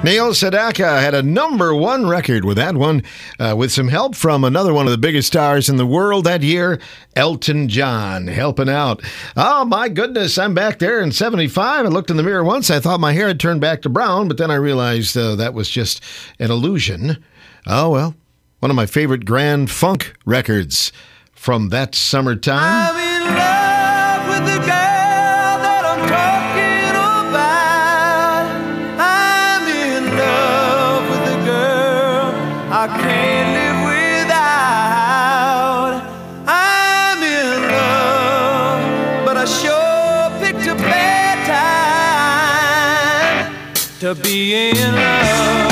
Neil Sedaka had a #1 record with that one, with some help from another one of the biggest stars in the world that year, Elton John, helping out. Oh, my goodness, I'm back there in 75. I looked in the mirror once. I thought my hair had turned back to brown, but then I realized that was just an illusion. Oh, well, one of my favorite Grand Funk records from that summertime. I'm in love with the girl that I'm talking about. I'm in love with the girl I can't live without. I'm in love, but I sure picked a bad time to be in love.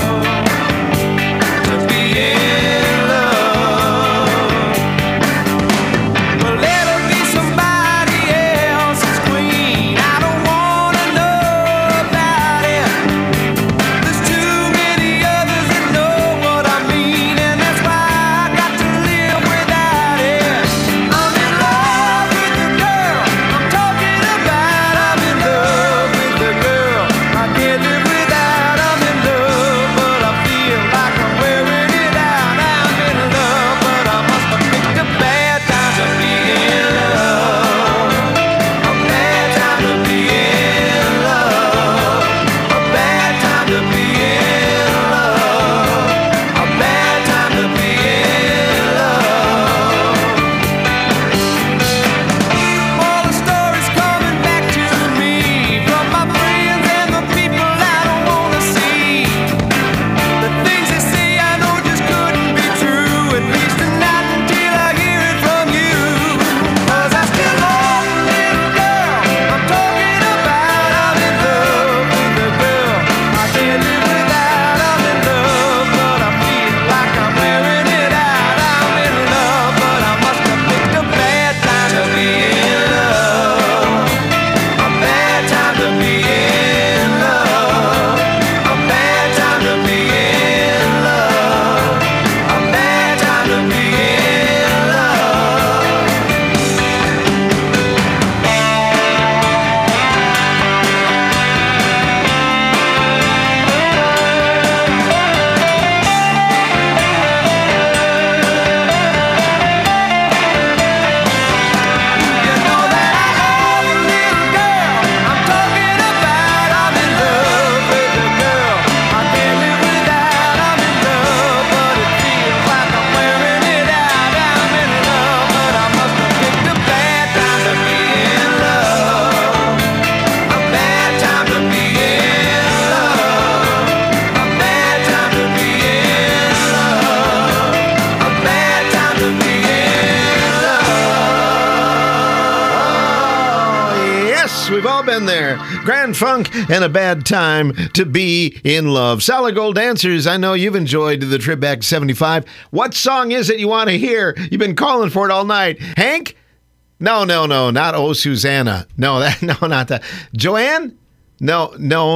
We've all been there. Grand Funk and a bad time to be in love. Solid Gold Dancers, I know you've enjoyed the trip back to 75. What song is it you want to hear? You've been calling for it all night. Hank? No, not Oh Susanna. No, not that. Joanne? No,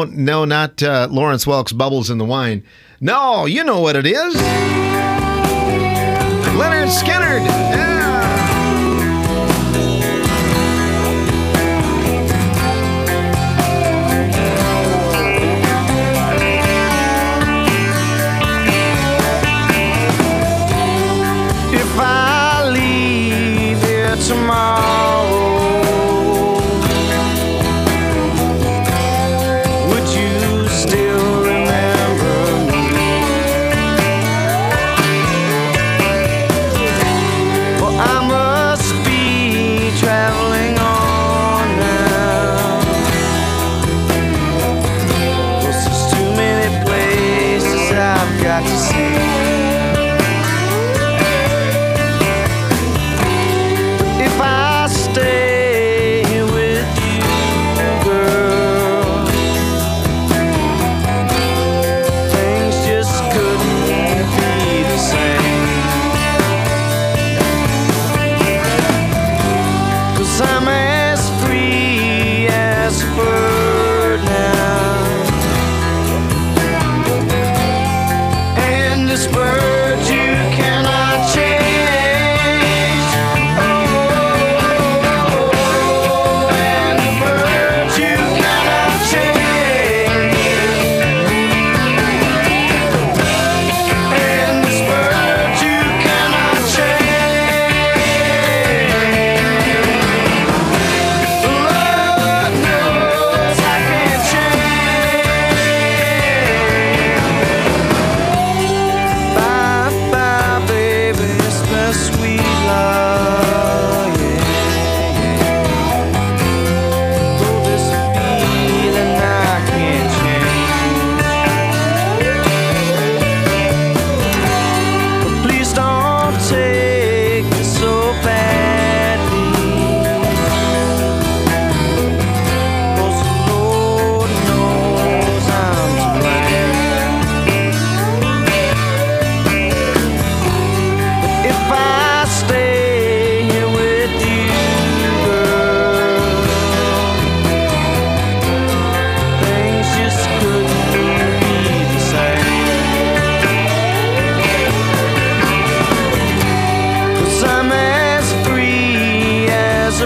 not Lawrence Welk's Bubbles in the Wine. No, you know what it is. Leonard Skinner. Yeah. If I leave here tomorrow, would you still remember me? For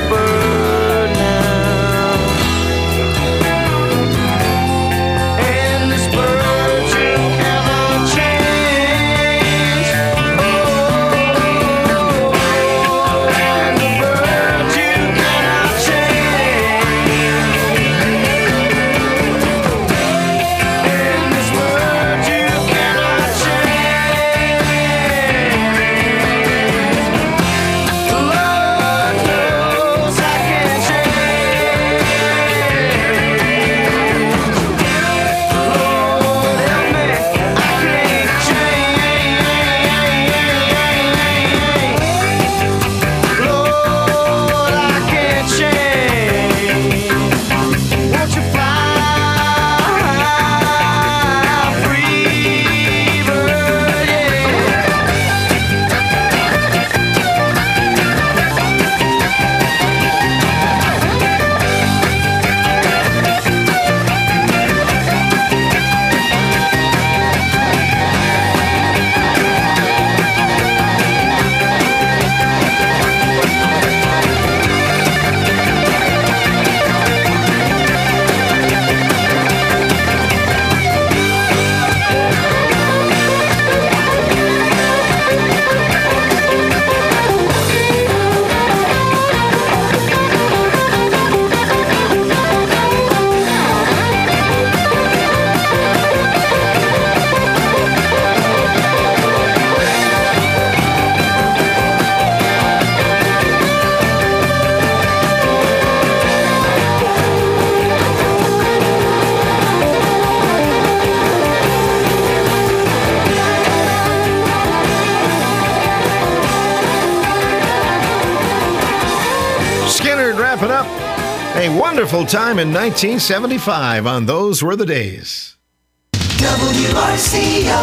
bird now. And this bird you cannot change. Oh, and the bird you cannot change. And this bird you cannot change. Lord knows I can't change. Lord help me, I can't change. Lord, I can't change. Won't you fly free, bird, yeah. Skynyrd wrapping up a wonderful time in 1975 on Those Were the Days. WRCO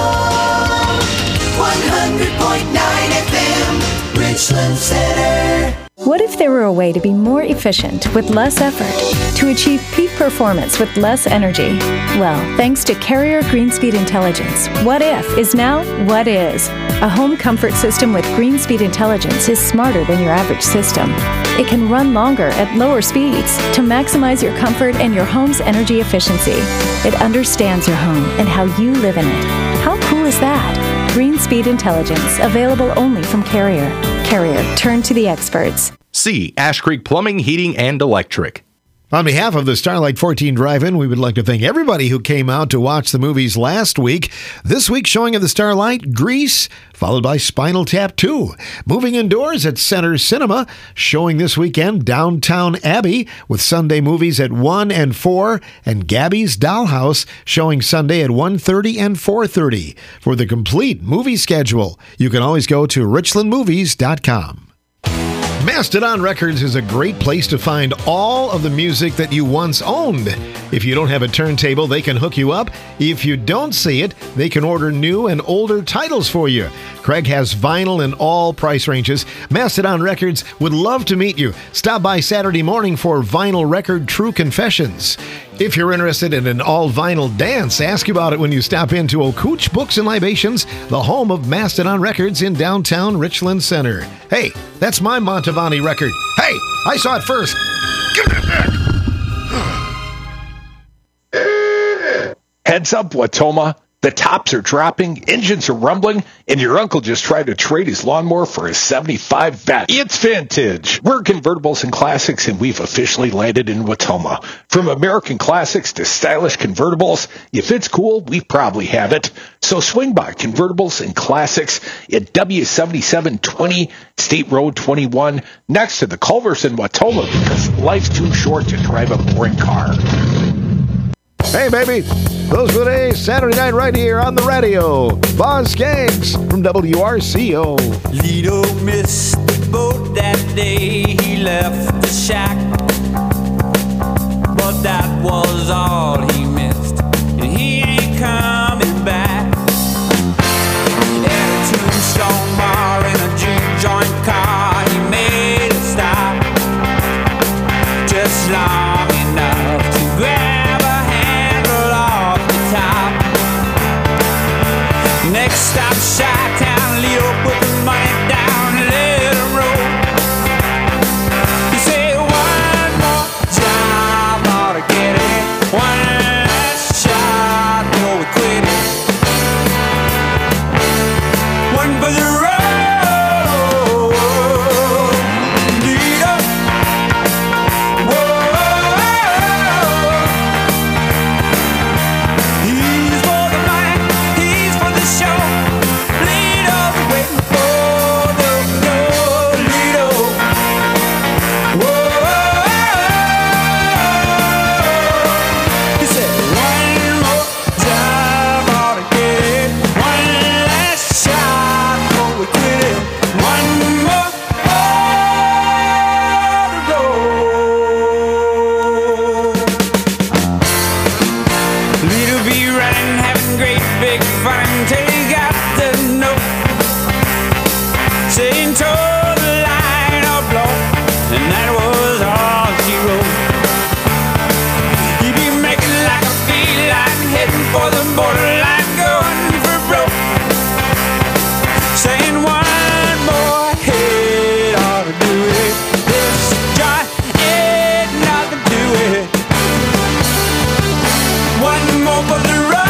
100.9 FM, Richland Center. What if there were a way to be more efficient with less effort, to achieve peak performance with less energy? Well, thanks to Carrier Greenspeed Intelligence, What If is now What Is. A home comfort system with Greenspeed Intelligence is smarter than your average system. It can run longer at lower speeds to maximize your comfort and your home's energy efficiency. It understands your home and how you live in it. How cool is that? Greenspeed Intelligence, available only from Carrier. Carrier, turn to the experts. C. Ash Creek Plumbing, Heating, and Electric. On behalf of the Starlight 14 Drive-In, we would like to thank everybody who came out to watch the movies last week. This week's showing of the Starlight, Grease, followed by Spinal Tap 2. Moving indoors at Center Cinema, showing this weekend Downtown Abbey, with Sunday movies at 1 and 4, and Gabby's Dollhouse, showing Sunday at 1:30 and 4:30. For the complete movie schedule, you can always go to richlandmovies.com. Mastodon Records is a great place to find all of the music that you once owned. If you don't have a turntable, they can hook you up. If you don't see it, they can order new and older titles for you. Craig has vinyl in all price ranges. Mastodon Records would love to meet you. Stop by Saturday morning for Vinyl Record True Confessions. If you're interested in an all-vinyl dance, ask about it when you stop into Okooch Books and Libations, the home of Mastodon Records in downtown Richland Center. Hey, that's my Montavani record. Hey, I saw it first. Give that back. Heads up, Watoma. The tops are dropping, engines are rumbling, and your uncle just tried to trade his lawnmower for a 75 Vet. It's vintage. We're Convertibles and Classics, and we've officially landed in Watoma. From American classics to stylish convertibles, if it's cool, we probably have it. So swing by Convertibles and Classics at W7720 State Road 21, next to the Culvers in Watoma, because life's too short to drive a boring car. Hey, baby. Those were the days, Saturday night right here on the radio. Boz Skaggs from WRCO. Lido missed the boat that day. He left the shack, but that was all he missed, and he ain't coming back. At a Tombstone bar in a juke joint car, he made a stop, just long enough to grab a handle off the top. Next stop, Chi-Town, Leo put the money down and let him roll. He said, until he got the note saying total line or blow, and that was all she wrote. He'd be making like a feline, heading for the borderline, going for broke, saying one more hit ought to do it. This joint ain't nothing to it. One more for the road.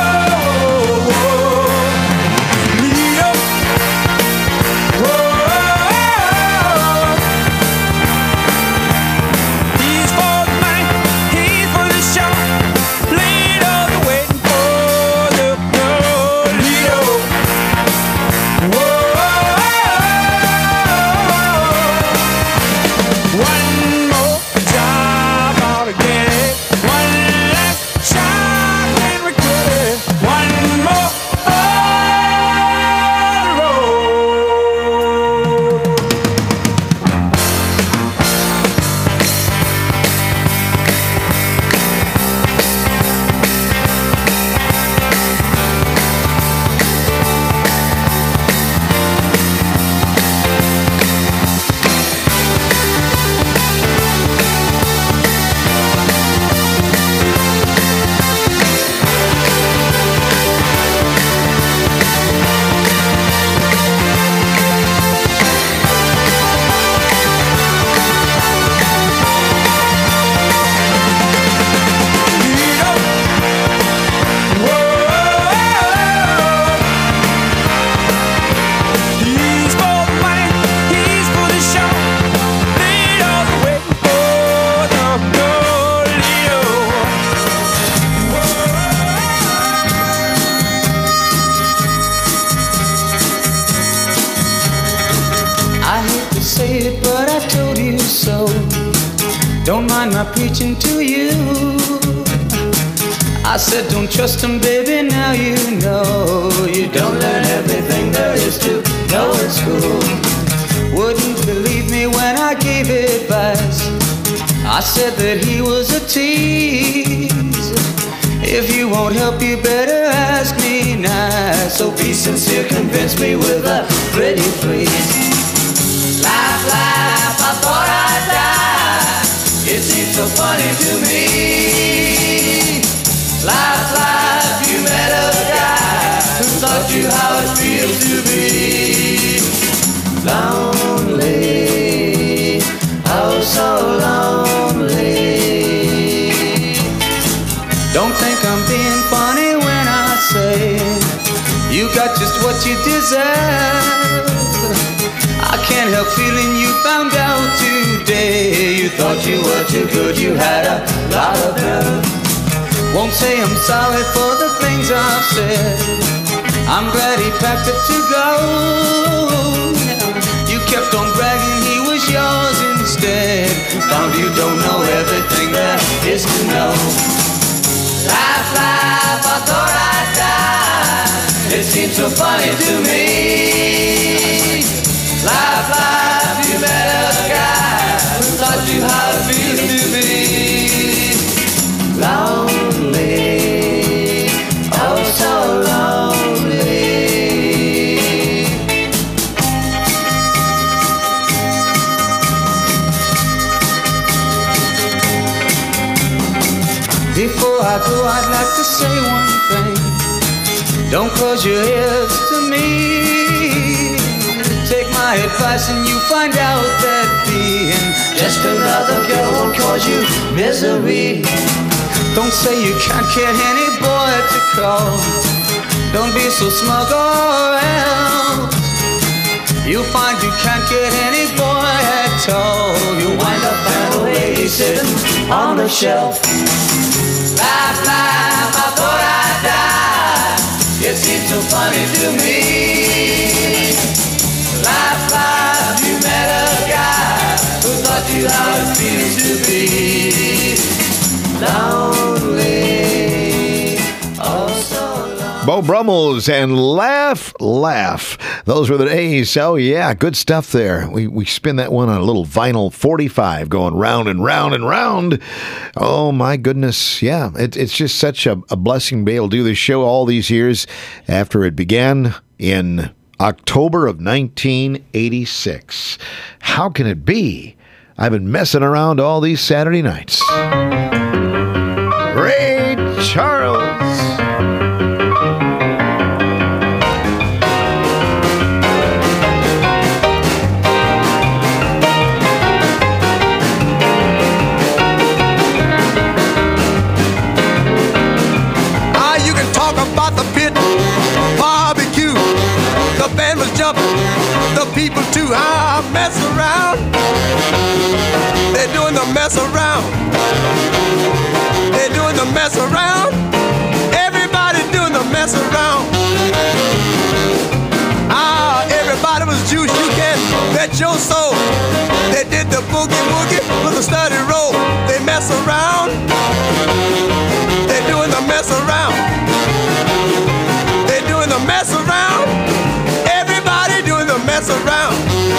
Don't mind my preaching to you. I said don't trust him, baby, now you know. You don't learn everything there is to know in school. Wouldn't believe me when I gave advice. I said that he was a tease. If you won't help, you better ask me nice. So be sincere, convince me with a pretty please. Laugh, laugh, I thought I'd die. It seems so funny to me. Laugh, laugh, you met a guy who taught you how it feels to be lonely, oh so lonely. Don't think I'm being funny when I say you got just what you deserve. I can't help feeling you found out today. You thought you were too good, you had a lot of nerve. Won't say I'm sorry for the things I've said. I'm glad he packed up to go. You kept on bragging he was yours instead. Found you don't know everything there is to know. Laugh, laugh, I thought I'd die. It seems so funny to me. Laugh, laugh, you met a guy who taught you how it feels to be lonely, oh so lonely. Before I go, I'd like to say one thing. Don't close your ears to me. Take my advice and you find out that being just another girl won't cause you misery. Don't say you can't get any boy to call. Don't be so smug or else you'll find you can't get any boy at all. You'll wind up an old lady sitting on the shelf. Laugh, laugh, I thought I'd die. It seems so funny to me. Laugh, laugh, you met a guy who taught you how it feels to be lonely, oh so lonely. Bo Brummels and Laugh, Laugh. Those were the days. Oh, yeah, good stuff there. We spin that one on a little vinyl 45 going round and round and round. Oh, my goodness. Yeah, it's just such a blessing to be able to do this show all these years after it began in October of 1986. How can it be? I've been messing around all these Saturday nights. Ray Charles. You can talk about the pit, barbecue. The band was jumping, the people too. Mess around. They're doing the mess around. They're doing the mess around. Everybody doing the mess around. Everybody was juice. You can bet your soul. They did the boogie woogie with a steady roll. They mess around. They're doing the mess around. They're doing the mess around. Everybody doing the mess around.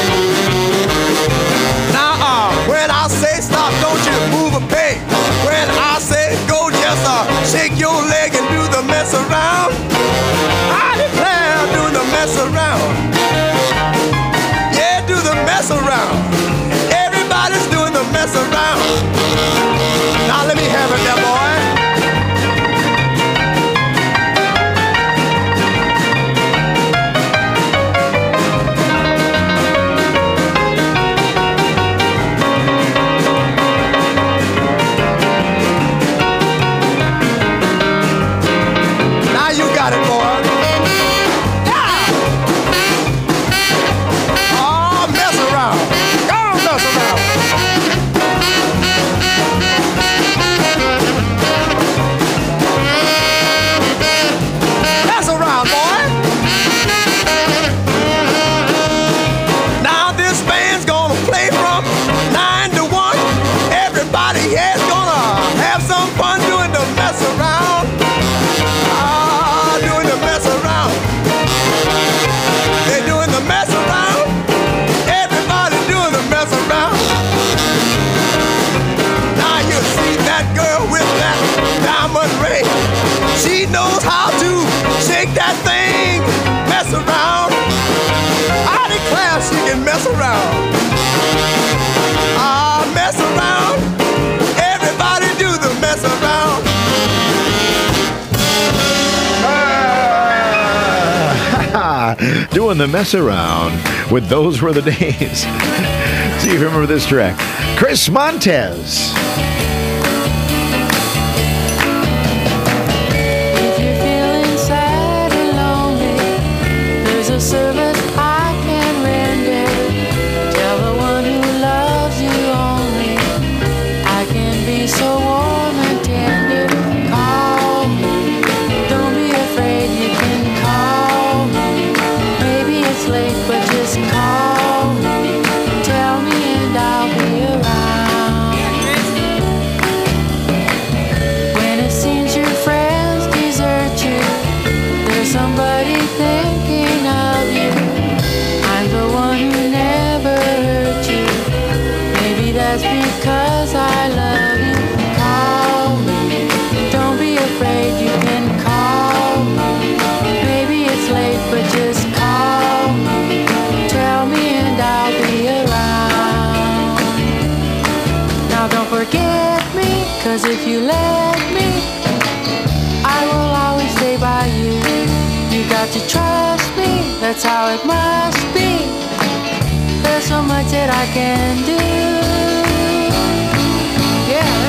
Now, when I say stop, don't you move a peg. When I say go, just shake your leg and do the mess around. I declare, doing the mess around. Yeah, do the mess around. Everybody's doing the mess around. Now let me have it there, boy. She knows how to shake that thing, mess around. I declare she can mess around. Mess around. Everybody do the mess around. Doing the mess around with Those Were the Days. See if you remember this track. Chris Montez. Service I can render. Tell the one who loves you only. I can be so warm and tender. Call me. Don't be afraid, you can call me. Maybe it's late, but just call me. Tell me and I'll be around. When it seems your friends desert you, there's somebody thinking of you. I'm the one who never hurt you. Maybe that's because I love you. Call me. Don't be afraid, you can call me. Maybe it's late, but just call me. Tell me and I'll be around. Now don't forget me, 'cause if you let me, I will always stay by you. You got to trust me, that's how it must be. There's so much that I can do. Yeah.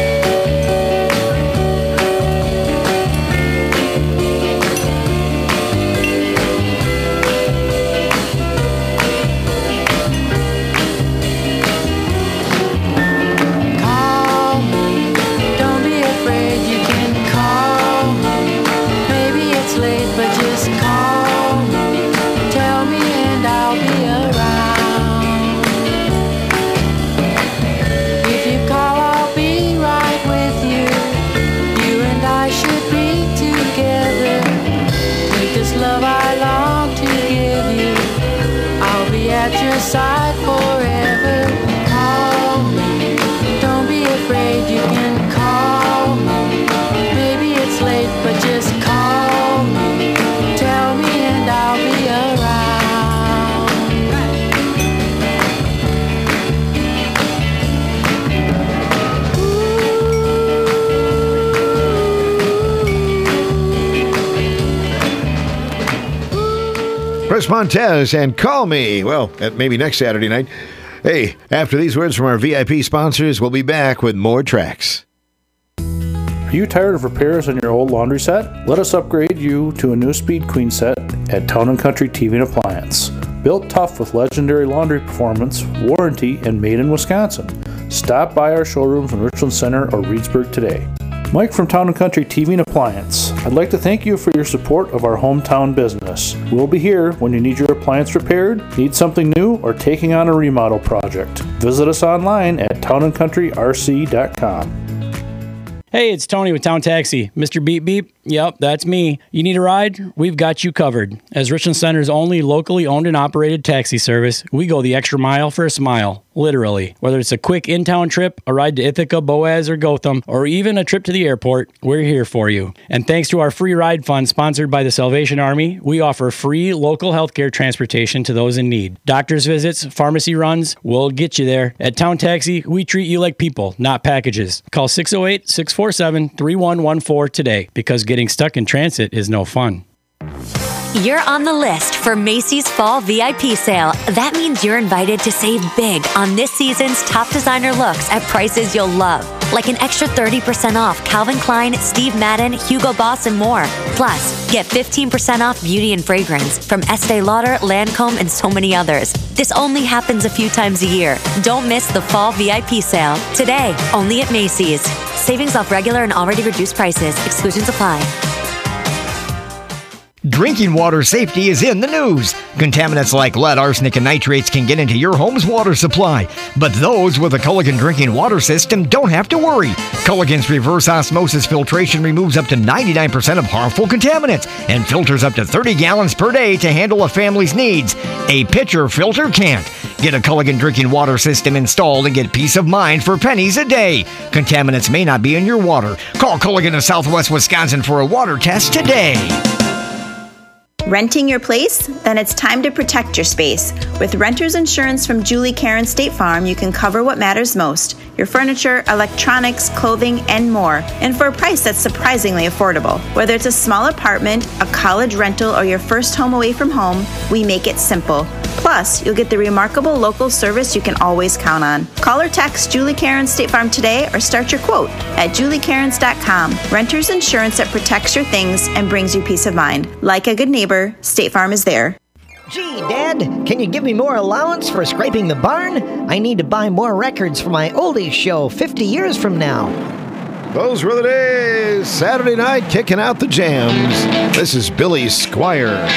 Call me, don't be afraid, you can call me. Maybe it's late, but just call me. Tell me and I'll be around. side forever. Call me. Don't be afraid, you can call me. Maybe it's late, but just call me. Tell me and I'll be around. Chris Montez and Call Me. Well, maybe next Saturday night. Hey, after these words from our VIP sponsors, we'll be back with more tracks. Are you tired of repairs on your old laundry set? Let us upgrade you to a new Speed Queen set at Town & Country TV and Appliance. Built tough with legendary laundry performance, warranty, and made in Wisconsin. Stop by our showrooms in Richland Center or Reedsburg today. Mike from Town & Country TV and Appliance. I'd like to thank you for your support of our hometown business. We'll be here when you need your appliance repaired, need something new, or taking on a remodel project. Visit us online at townandcountryrc.com. Hey, it's Tony with Town Taxi. Mr. Beep Beep? Yep, that's me. You need a ride? We've got you covered. As Richland Center's only locally owned and operated taxi service, we go the extra mile for a smile. Literally. Whether it's a quick in-town trip, a ride to Ithaca, Boaz, or Gotham, or even a trip to the airport, we're here for you. And thanks to our free ride fund sponsored by the Salvation Army, we offer free local healthcare transportation to those in need. Doctor's visits, pharmacy runs, we'll get you there. At Town Taxi, we treat you like people, not packages. Call 608-647-3114 today, because getting stuck in transit is no fun. You're on the list for Macy's Fall VIP Sale. That means you're invited to save big on this season's top designer looks at prices you'll love. Like an extra 30% off Calvin Klein, Steve Madden, Hugo Boss, and more. Plus, get 15% off beauty and fragrance from Estee Lauder, Lancome, and so many others. This only happens a few times a year. Don't miss the Fall VIP Sale. Today, only at Macy's. Savings off regular and already reduced prices. Exclusions apply. Drinking water safety is in the news. Contaminants like lead, arsenic, and nitrates can get into your home's water supply. But those with a Culligan drinking water system don't have to worry. Culligan's reverse osmosis filtration removes up to 99% of harmful contaminants and filters up to 30 gallons per day to handle a family's needs. A pitcher filter can't. Get a Culligan drinking water system installed and get peace of mind for pennies a day. Contaminants may not be in your water. Call Culligan of Southwest Wisconsin for a water test today. Renting your place? Then it's time to protect your space. With renter's insurance from Julie Karen State Farm, you can cover what matters most: your furniture, electronics, clothing, and more, and for a price that's surprisingly affordable. Whether it's a small apartment, a college rental, or your first home away from home, we make it simple. Plus, you'll get the remarkable local service you can always count on. Call or text Julie Karen State Farm today or start your quote at juliekarens.com. Renter's insurance that protects your things and brings you peace of mind. Like a good neighbor, State Farm is there. Gee, Dad, can you give me more allowance for scraping the barn? I need to buy more records for my oldies show 50 years from now. Those were the days. Saturday night, kicking out the jams. This is Billy Squire.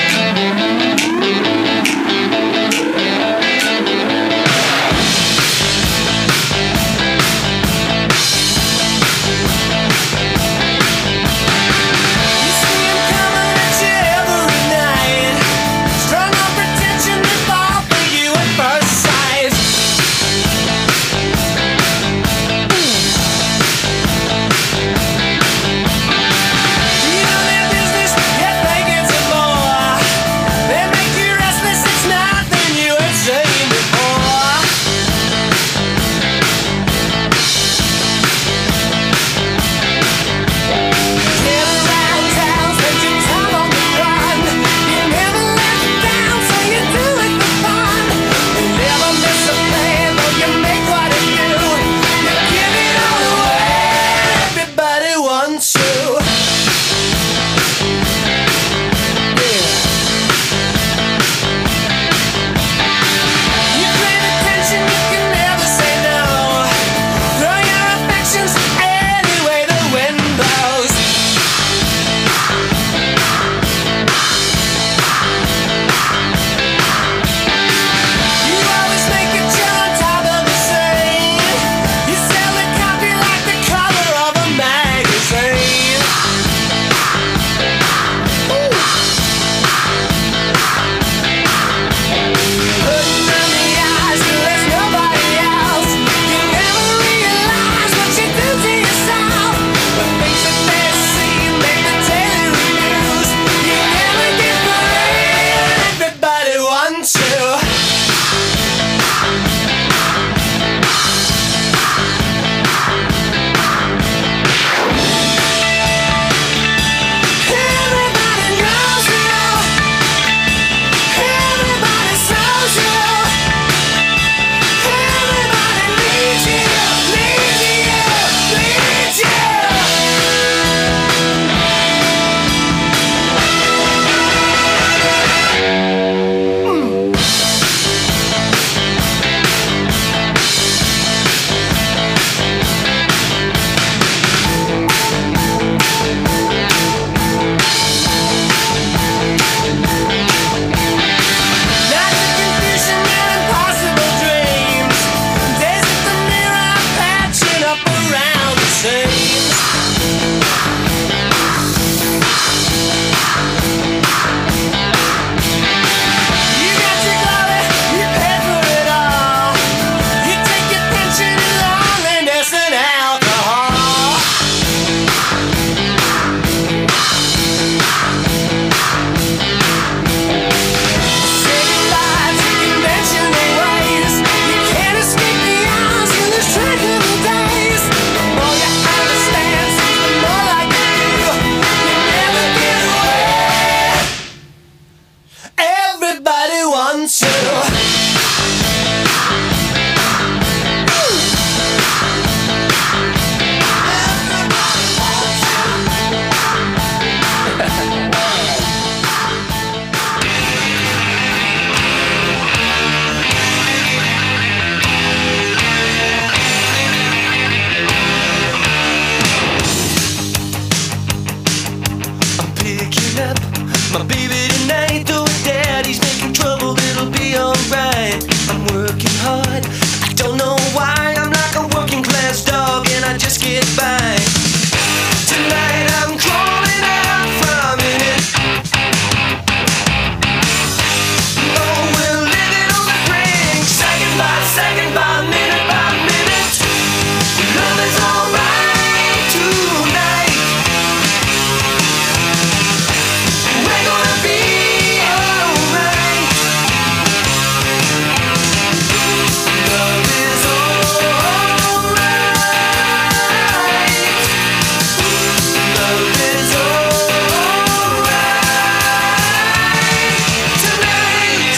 sound the same. You got your glory, you pay for it all. You take your pension and loneliness and alcohol. City lights, conventional ways. You can't escape the eyes in this track of the days. The more you understand, the more like you do. You never get away. Everybody wants you. I'm picking up my baby tonight. Though her daddy's making trouble, it'll be alright. I'm working hard, I don't know why. I'm like a working class dog and I just get by. Tonight I'm crawling out from it. Oh, we're living on the brink, second by minute by minute. Love is alright tonight. We're gonna be alright. Love is alright. Love is alright tonight.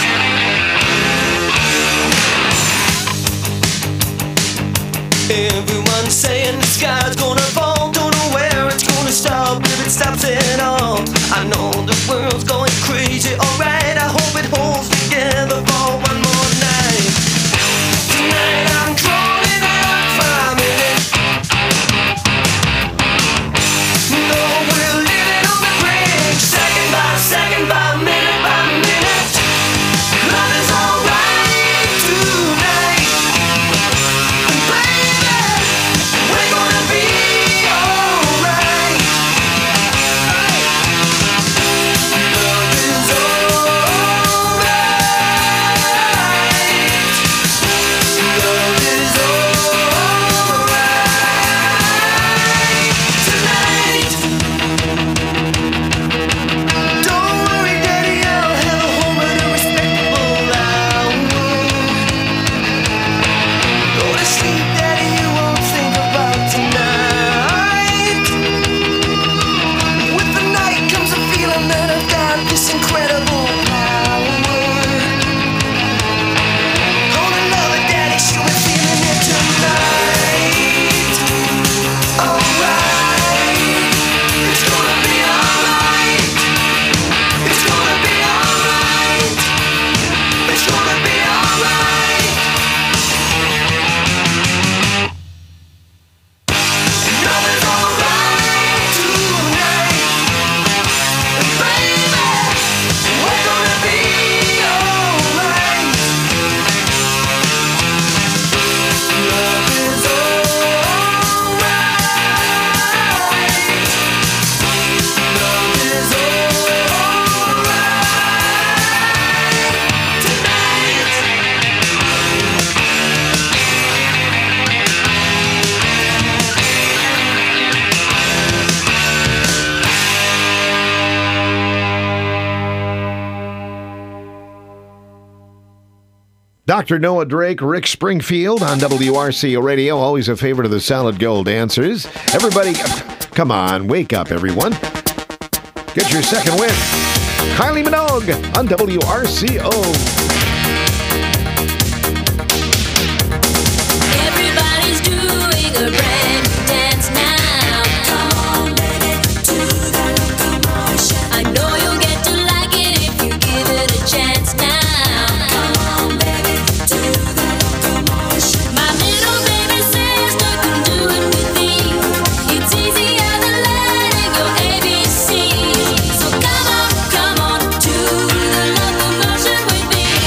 Everyone's saying the sky's gonna fall. Don't know where it's gonna stop, if it stops at all. I know the world's going crazy, alright. I hope it holds together for one more night. Tonight I'm crawling out from it. No, we're living on the brink, second by minute by minute. Love is alright tonight. Baby, we're gonna be alright. Love is alright. Love is alright tonight. Don't worry, Daddy, I'll head home at a respectable hour. Go to sleep, Daddy, you won't think about tonight. With the night comes a feeling that I've got this incredible power. Gonna love it, Daddy, she'll be feeling it tonight. Alright, it's gonna be alright. It's gonna be alright. It's gonna be alright. Love is alright tonight. Baby, we're gonna be alright. Love is alright. Love is alright tonight. Dr. Noah Drake, Rick Springfield on WRCO Radio, always a favorite of the Solid Gold Dancers. Everybody, come on, wake up, everyone. Get your second win. Kylie Minogue on WRCO. Everybody's doing a brand new dance now. Come on, baby, to the locomotion. I know you'll get to like it if you give it a chance now. Come on, baby, to the locomotion. My little baby says nothing to do it with me. It's easier than learning your ABC. So come on to the locomotion with me.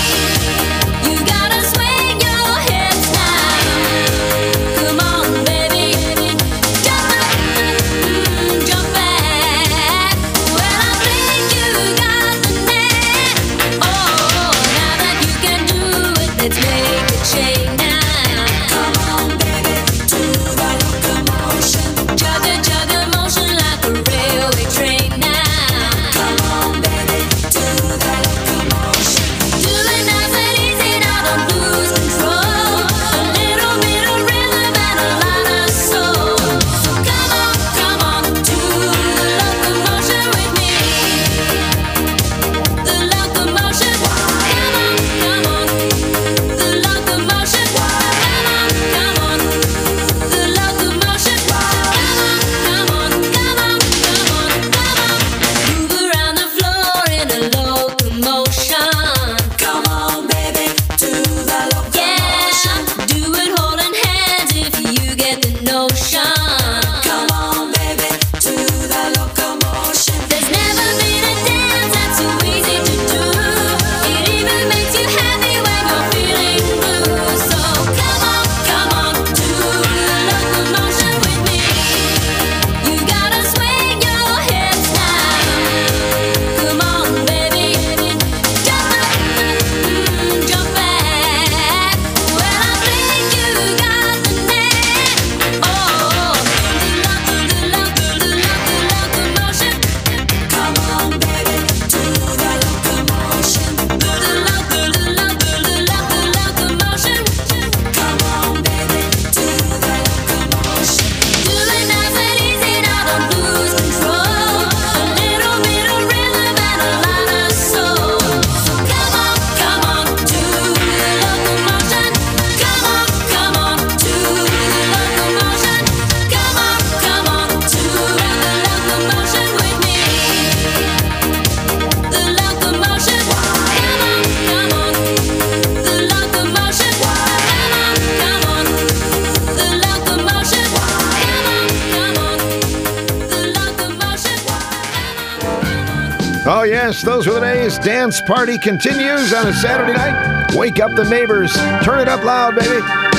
Oh, yes, those were the days. Dance party continues on a Saturday night. Wake up the neighbors. Turn it up loud, baby.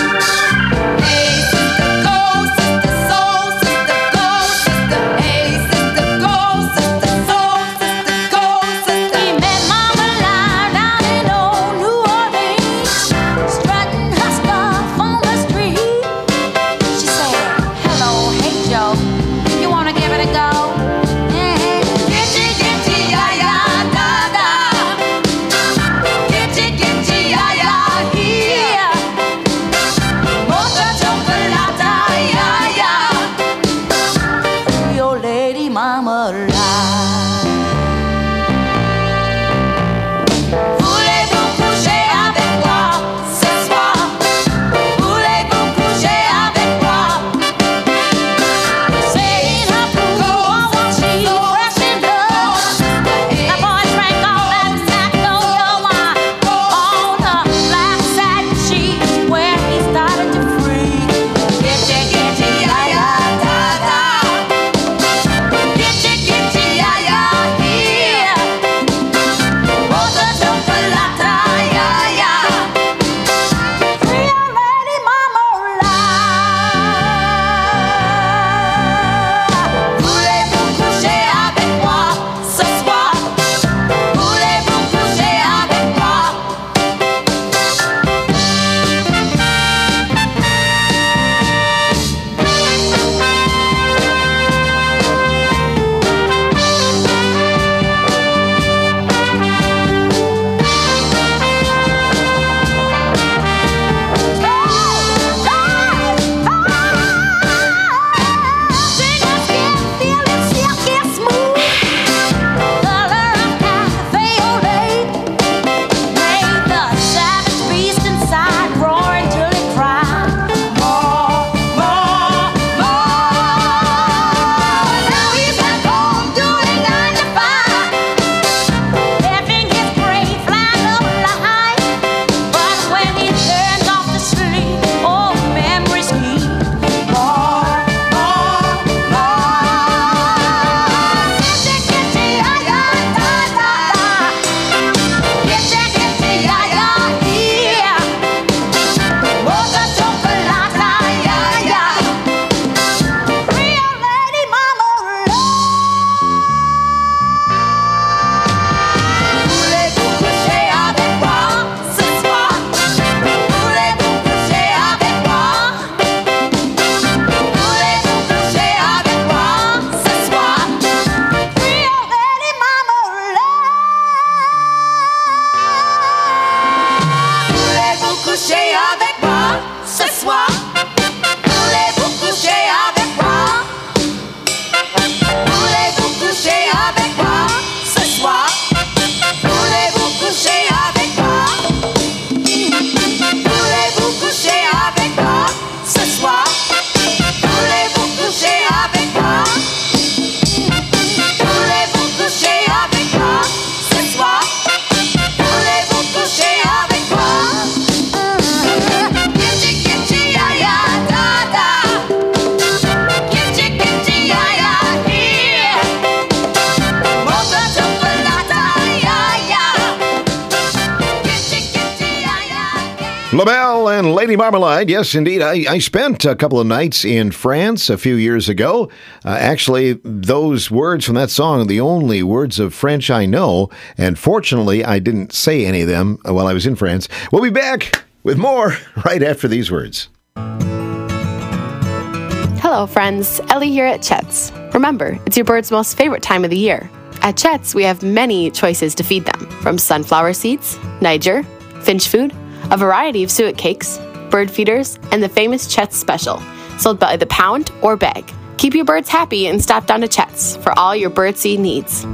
LaBelle and Lady Marmalade. Yes, indeed. I spent a couple of nights in France a few years ago. Actually, those words from that song are the only words of French I know. And fortunately, I didn't say any of them while I was in France. We'll be back with more right after these words. Hello, friends. Ellie here at Chet's. Remember, it's your bird's most favorite time of the year. At Chet's, we have many choices to feed them, from sunflower seeds, Niger, finch food, a variety of suet cakes, bird feeders, and the famous Chet's Special, sold by the pound or bag. Keep your birds happy and stop down to Chet's for all your birdseed needs.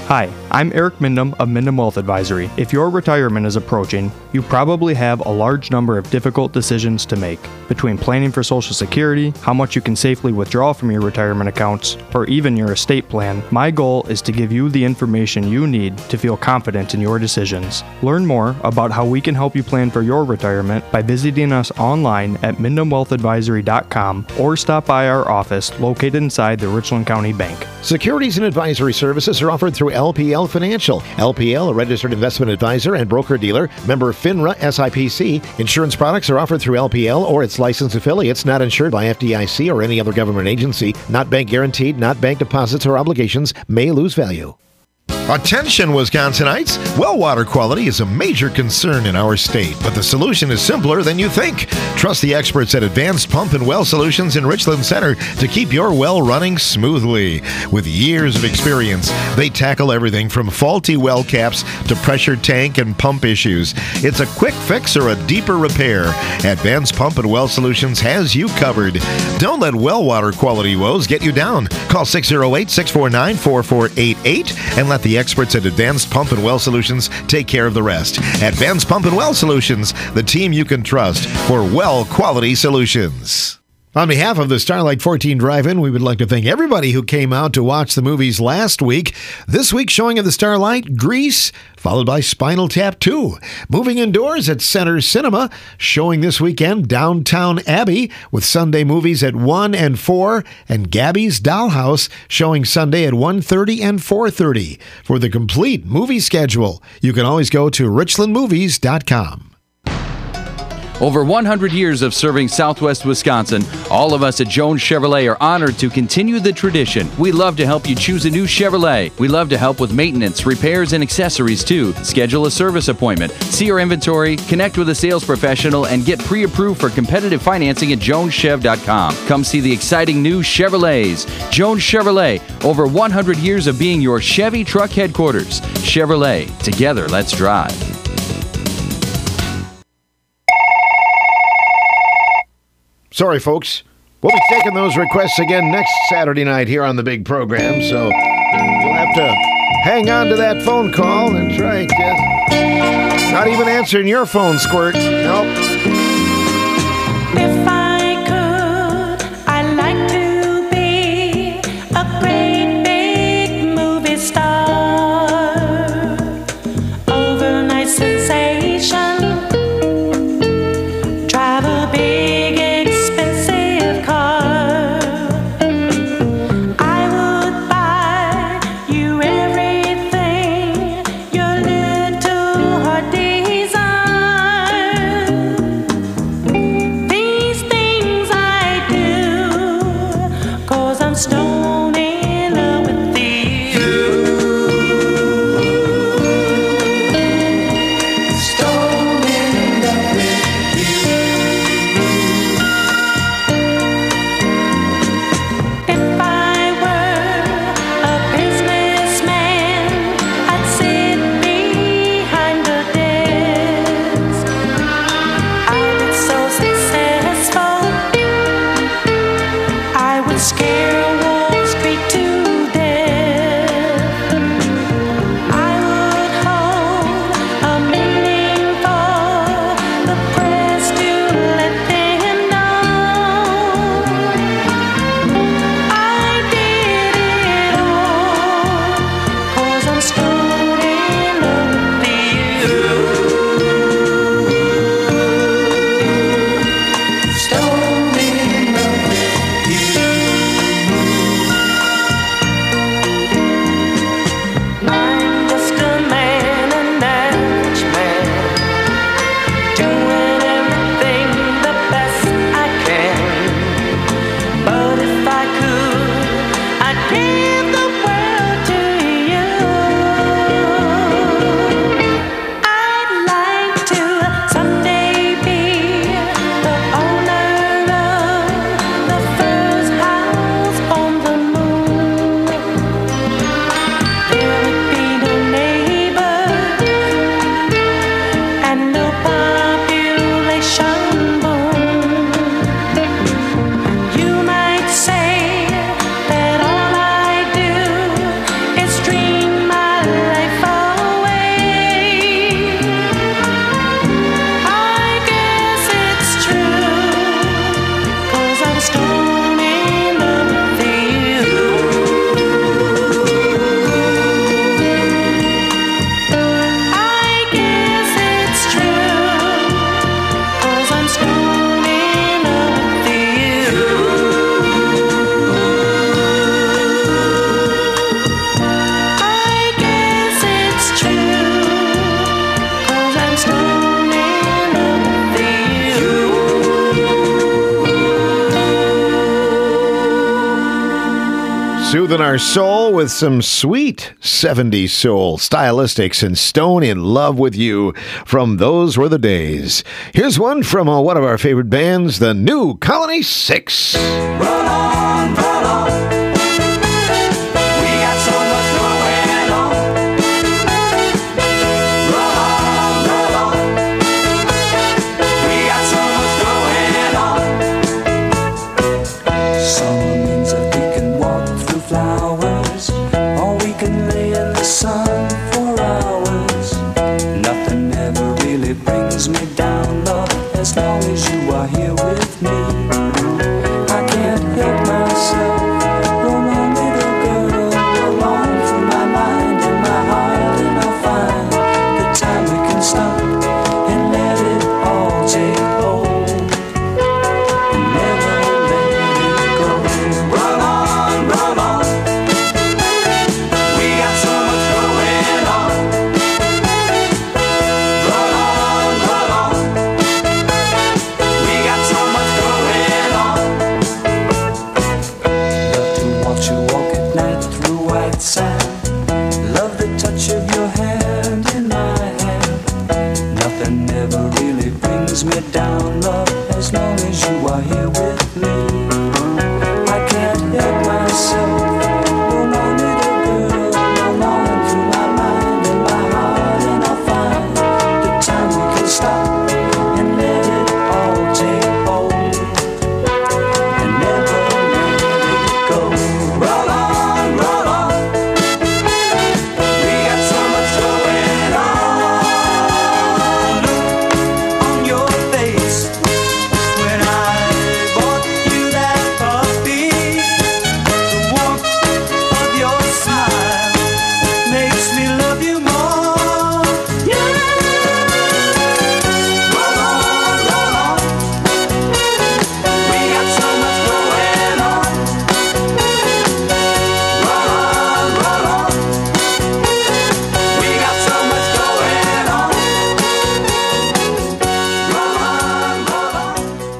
Hi, I'm Eric Mindham of Mindham Wealth Advisory. If your retirement is approaching, you probably have a large number of difficult decisions to make. Between planning for Social Security, how much you can safely withdraw from your retirement accounts, or even your estate plan, my goal is to give you the information you need to feel confident in your decisions. Learn more about how we can help you plan for your retirement by visiting us online at MindhamWealthAdvisory.com or stop by our office located inside the Richland County Bank. Securities and advisory services are offered through LPL Financial. LPL, a registered investment advisor and broker-dealer, member FINRA SIPC. Insurance products are offered through LPL or its licensed affiliates, not insured by FDIC or any other government agency, not bank guaranteed, not bank deposits or obligations, may lose value. Attention, Wisconsinites! Well water quality is a major concern in our state, but the solution is simpler than you think. Trust the experts at Advanced Pump and Well Solutions in Richland Center to keep your well running smoothly. With years of experience, they tackle everything from faulty well caps to pressure tank and pump issues. It's a quick fix or a deeper repair. Advanced Pump and Well Solutions has you covered. Don't let well water quality woes get you down. Call 608-649-4488 and let the experts at Advanced Pump and Well Solutions take care of the rest. Advanced Pump and Well Solutions, the team you can trust for well quality solutions. On behalf of the Starlight 14 Drive-In, we would like to thank everybody who came out to watch the movies last week. This week's showing of the Starlight, Grease, followed by Spinal Tap 2. Moving indoors at Center Cinema, showing this weekend Downtown Abbey with Sunday movies at 1 and 4, and Gabby's Dollhouse showing Sunday at 1:30 and 4:30. For the complete movie schedule, you can always go to richlandmovies.com. Over 100 years of serving Southwest Wisconsin, all of us at Jones Chevrolet are honored to continue the tradition. We love to help you choose a new Chevrolet. We love to help with maintenance, repairs, and accessories too. Schedule a service appointment, see our inventory, connect with a sales professional, and get pre-approved for competitive financing at joneschev.com. Come see the exciting new Chevrolets. Jones Chevrolet, over 100 years of being your Chevy truck headquarters. Chevrolet, together let's drive. Sorry, folks. We'll be taking those requests again next Saturday night here on the big program, so you'll have to hang on to that phone call. That's right, yes. Not even answering your phone, Squirt. Nope. If I could, I'd like to be a great big movie star. Overnight sensation. Drive a big scare wolves Soothing our soul with some sweet 70s soul stylistics and Stone in Love with You from Those Were the Days. Here's one from one of our favorite bands, the New Colony 6. Roll on, roll on. We got so much going on. Roll on. We got so much going on. Summer means that we can walk through flowers, or we can lay in the sun for hours. Nothing ever really brings me down, love, as long as you are here with me. I can't help myself. Roll on, little girl, roll on through my mind and my heart, and I'll find the time we can stop and let it all take hold and never let it go. Roll on, roll on. We got so much going on. Roll on, roll on. We got so much going on. Love to watch you walk at night through white sand. Love the touch of your hand in my hand. Nothing ever really brings me down, love, as long as you are here with me. I can't help myself. Roll on, little girl, roll on through my mind and my heart, and I'll find the time we can stop and let it all take hold and never let it go. Roll on, roll on. We got so much going on. Look on your face when I bought you that puppy. The warmth of your smile makes me love you more. Yeah. Roll on, roll on. We got so much going on. Roll on, roll on. We got so much going on. Roll on, roll on.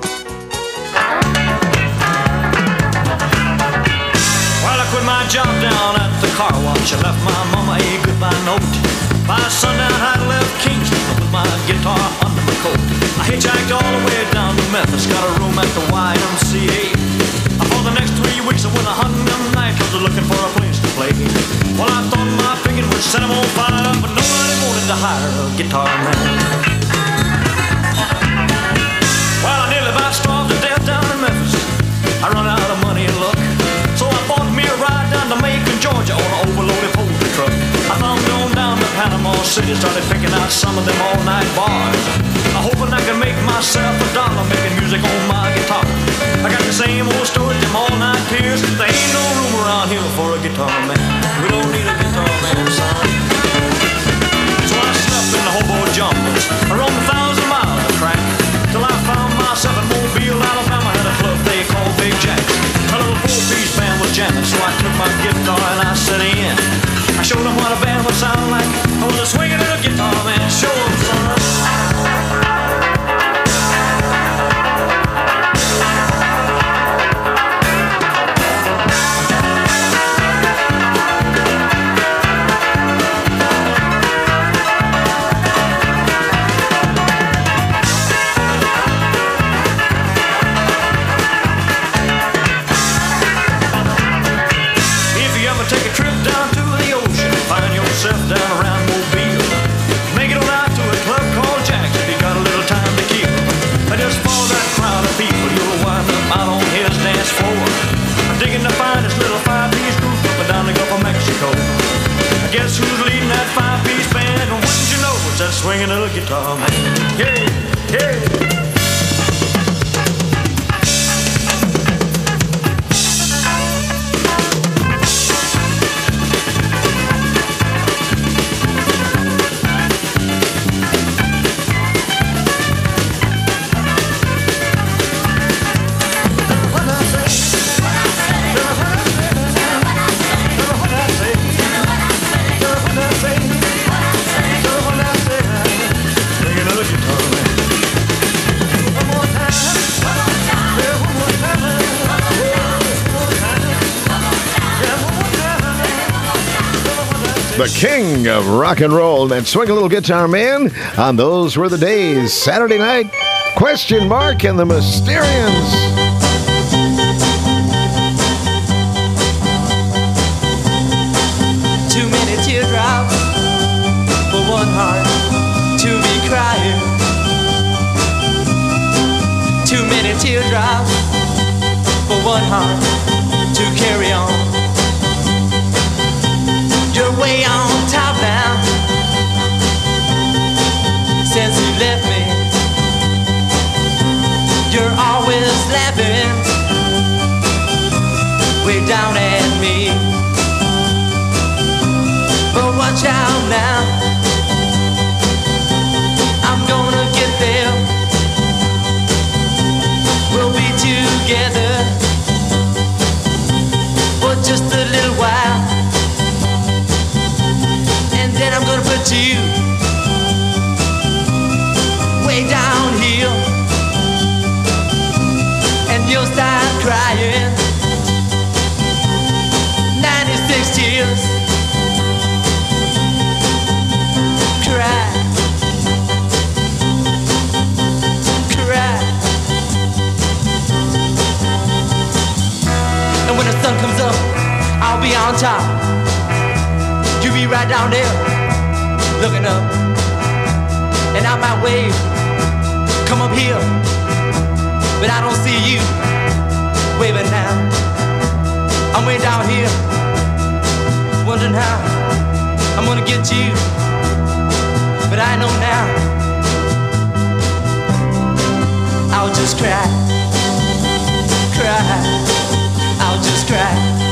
Well, I quit my job down at the car wash. I left my mama a goodbye note. By sundown, I'd left Kingston with my guitar under my coat. I hitchhiked all the way down to Memphis, got a room at the YMCA. For the next 3 weeks, I went hunting them nights, I was looking for a place to play. Well, I thought my picking would set them on fire, but nobody wanted to hire a guitar man. Well, I nearly about starved to death down in Memphis. I run out of money and luck, so I bought me a ride down to Macon, Georgia on an overloaded poultry truck. I thumbed on down to Panama City, started picking out some of them all-night bars. I'm hoping I can make myself a dollar making music on my guitar. I got the same old story, them all-night tears. There ain't no room around here for a guitar man. We don't need a guitar man, son. So I slept in the hobo jumpers, I roamed 1,000 miles of track, till I found myself in Mobile, Alabama, had a club they called Big Jack's. A little four-piece band was jamming, so I took my guitar and I set in. I showed them what a band would sound like. I was a swinging little guitar man. Show them, son. The king of rock and roll. And swing a little guitar man on Those Were the Days. Saturday night, Question Mark and the Mysterians. Too many teardrops for one heart to be crying. Too many teardrops for one heart to carry on. You're way on top now since you left me. You're always laughing way down at me. But watch out now, I'm gonna get there. We'll be together for just a little while, and then I'm gonna put you way down here, and you'll start crying 96 tears. Cry, cry. And when the sun comes up, I'll be on top. You be right down there, looking up. And I might wave, come up here, but I don't see you waving now. I'm way down here, wondering how I'm gonna get you. But I know now, I'll just cry, cry, I'll just cry.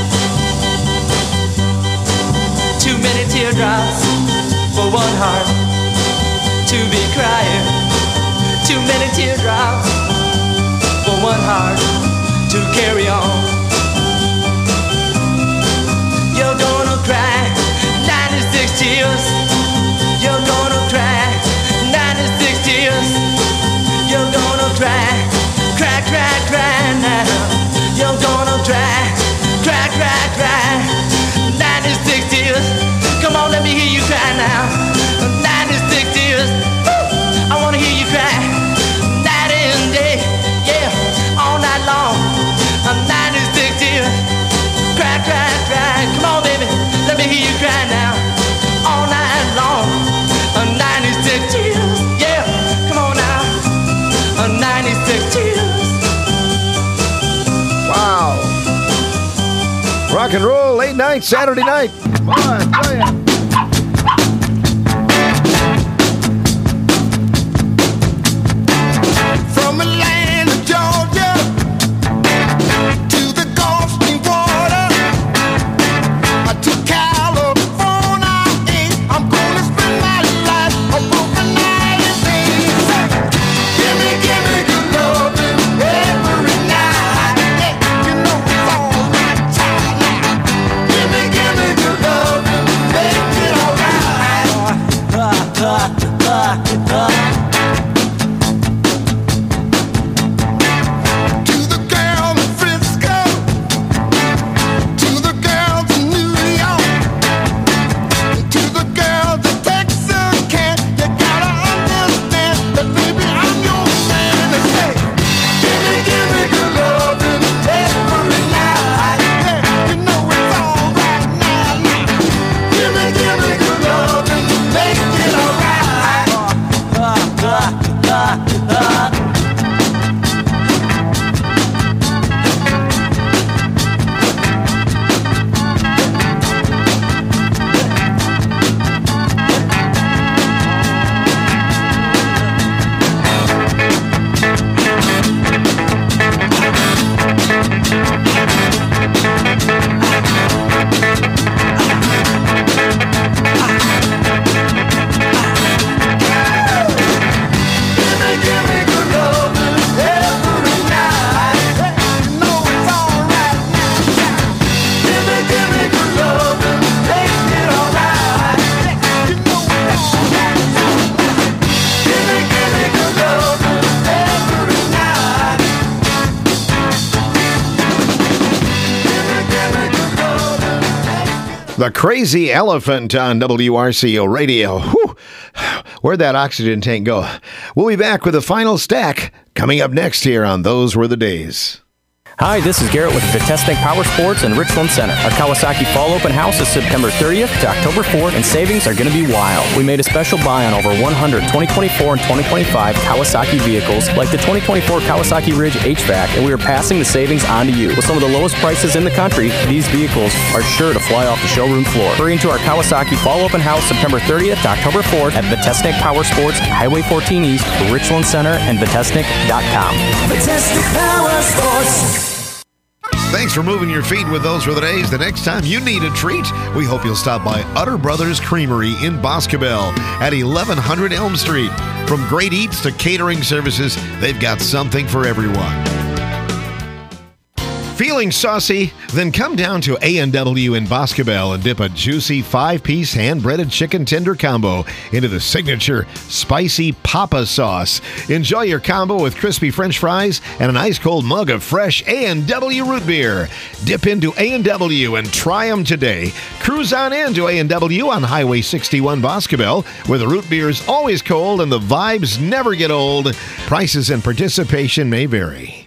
Too many teardrops for one heart to be crying. Too many teardrops for one heart to carry on. You're gonna cry 96 tears. You're gonna cry 96 tears. You're gonna cry, cry, cry, cry now. You're gonna cry, cry, cry, cry 96 tears. Come on, let me hear you cry now. 96 tears. Woo! I wanna hear you cry night and day, yeah, all night long. 96 tears. Cry, cry, cry. Come on, baby, let me hear you cry now. All night long. 96 tears, yeah, come on now. 96 tears. Wow. Rock and roll, late night, Saturday night. Come on, play it. From the land of Georgia to the Gulf Stream water, to California, I'm gonna spend my life overnight and things. Give me good loving every night. You know it's all that time now. Give me good loving every The Crazy Elephant on WRCO Radio. Whew. Where'd that oxygen tank go? We'll be back with the final stack coming up next here on Those Were the Days. Hi, this is Garrett with Vitesnik Power Sports in Richland Center. Our Kawasaki Fall Open House is September 30th to October 4th, and savings are going to be wild. We made a special buy on over 100 2024 and 2025 Kawasaki vehicles, like the 2024 Kawasaki Ridge HVAC, and we are passing the savings on to you. With some of the lowest prices in the country, these vehicles are sure to fly off the showroom floor. Hurry into our Kawasaki Fall Open House September 30th to October 4th at Vitesnik Power Sports, Highway 14 East, Richland Center, and Vitesnik.com. Vitesnik Power Sports. Thanks for moving your feet with Those Were the Days. The next time you need a treat, we hope you'll stop by Utter Brothers Creamery in Boscobel at 1100 Elm Street. From great eats to catering services, they've got something for everyone. Feeling saucy? Then come down to A&W in Boscobel and dip a juicy 5-piece hand-breaded chicken tender combo into the signature spicy Papa sauce. Enjoy your combo with crispy French fries and an ice-cold mug of fresh A&W root beer. Dip into A&W and try them today. Cruise on into A&W on Highway 61 Boscobel, where the root beer is always cold and the vibes never get old. Prices and participation may vary.